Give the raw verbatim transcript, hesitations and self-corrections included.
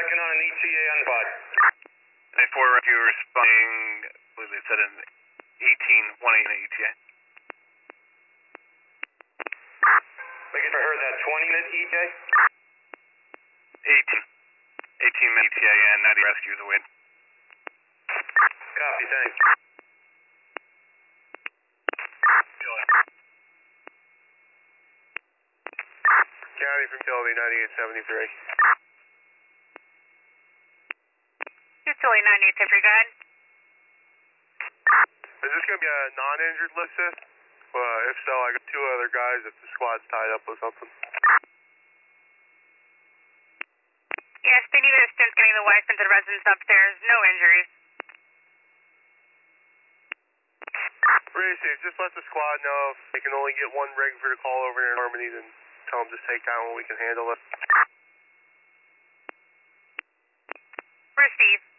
Checking on an E T A on the pod. A four, you were responding, I believe they said an eighteen, one eight E T A. Making sure I heard that twenty minute E T A? eighteen. eighteen minute E T A and ninety rescues away. Copy, thanks. County from Philly, ninety-eight seventy-three. Philly, ninety-eight seventy-three, go ahead. Is this going to be a non-injured list, sis? Uh, if so, I got two other guys if the squad's tied up with something. Yes, they need assistance getting the wife into the residence upstairs. No injuries. Racy, just let the squad know if they can only get one rig for the call over here in Harmony, then tell them just take down when we can handle it. Receive.